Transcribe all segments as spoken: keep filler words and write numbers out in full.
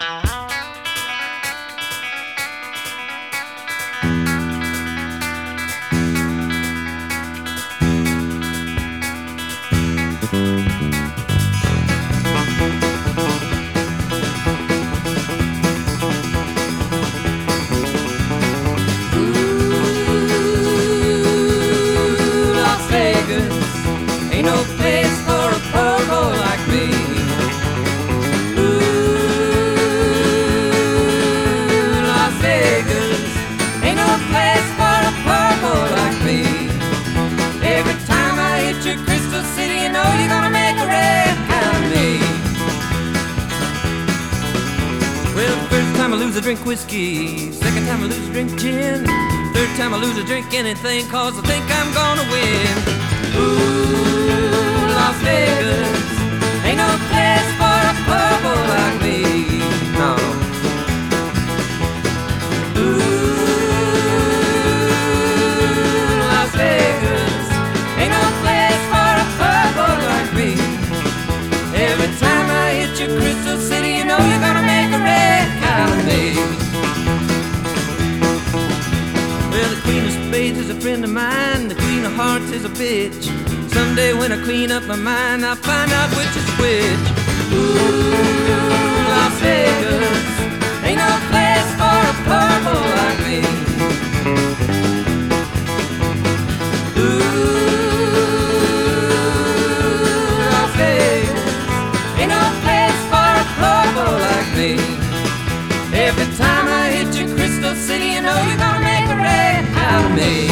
Drink whiskey, second time I lose, drink gin, third time I lose, I drink anything, cause I think I'm gonna win. Ooh, Las Vegas ain't no place for a purple like me, no. Ooh, Las Vegas ain't no place for a purple like me. Every time I hit your Crystal City, you know you're gonna make a red cow of me. Well, the Queen of Spades is a friend of mine, the Queen of Hearts is a bitch. Someday when I clean up my mind, I'll find out which is which. Ooh, Las Vegas ain't no place for a purple like me. Ooh, Las Vegas ain't no place for a purple like me. Every time I hit your Crystal City, you know you're gonna make a red out of me.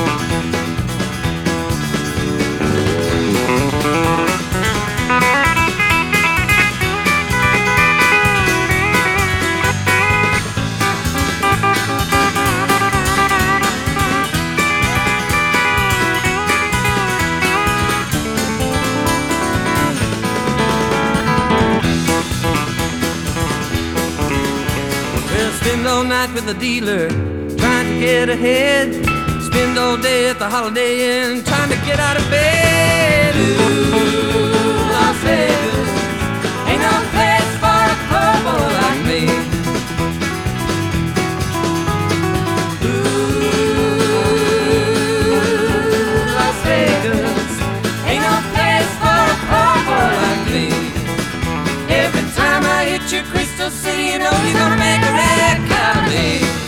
Spend all night with the dealer, trying to get ahead. Spend all day at the Holiday Inn, trying to get out of bed. Ooh, Las Vegas ain't no place for a purple like me. Ooh, Las Vegas ain't no place for a purple like me. Every time I hit your Crystal City, you know you're gonna make a red cow of me.